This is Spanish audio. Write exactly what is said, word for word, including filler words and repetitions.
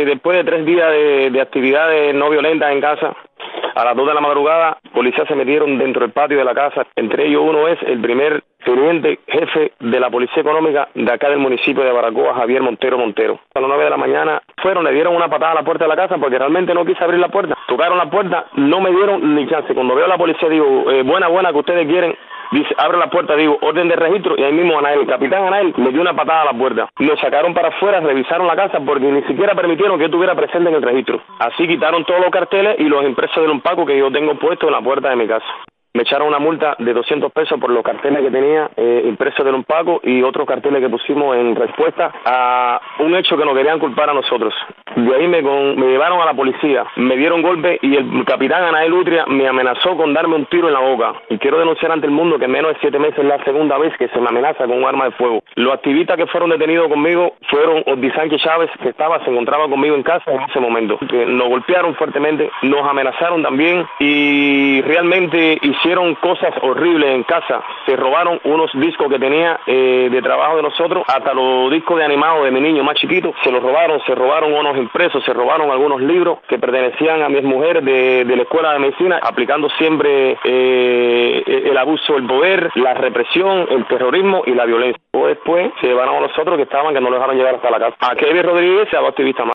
después de tres días de, de actividades no violentas en casa, a las dos de la madrugada, policías se metieron dentro del patio de la casa. Entre ellos uno es el primer teniente jefe de la Policía Económica de acá del municipio de Baracoa, Javier Montero Montero. A las nueve de la mañana fueron, le dieron una patada a la puerta de la casa porque realmente no quise abrir la puerta. Tocaron la puerta, no me dieron ni chance. Cuando veo a la policía digo, eh, buena, buena, que ustedes quieren. Dice, abre la puerta, digo, orden de registro, y ahí mismo Anael, el capitán Anael, me dio una patada a la puerta. Nos sacaron para afuera, revisaron la casa porque ni siquiera permitieron que yo estuviera presente en el registro. Así quitaron todos los carteles y los impresos del Unpaco que yo tengo puestos en la puerta de mi casa. Me echaron una multa de doscientos pesos por los carteles que tenía eh, impresos del Unpaco y otros carteles que pusimos en respuesta a un hecho que nos querían culpar a nosotros. De ahí me, con, me llevaron a la policía, me dieron golpe y el capitán Anael Utria me amenazó con darme un tiro en la boca. Y quiero denunciar ante el mundo que en menos de siete meses es la segunda vez que se me amenaza con un arma de fuego. Los activistas que fueron detenidos conmigo fueron Ordi Sánchez Chávez, que estaba, se encontraba conmigo en casa en ese momento. Que nos golpearon fuertemente, nos amenazaron también y realmente hicieron cosas horribles en casa. Se robaron unos discos que tenía eh, de trabajo de nosotros, hasta los discos de animados de mi niño más chiquito, se los robaron, se robaron unos impresos, se robaron algunos libros que pertenecían a mis mujeres de, de la escuela de medicina, aplicando siempre eh, el abuso del poder, la represión, el terrorismo y la violencia. Después se llevaron a los otros que estaban, que no los dejaron llegar hasta la casa. A Kevin Rodríguez, a activista más.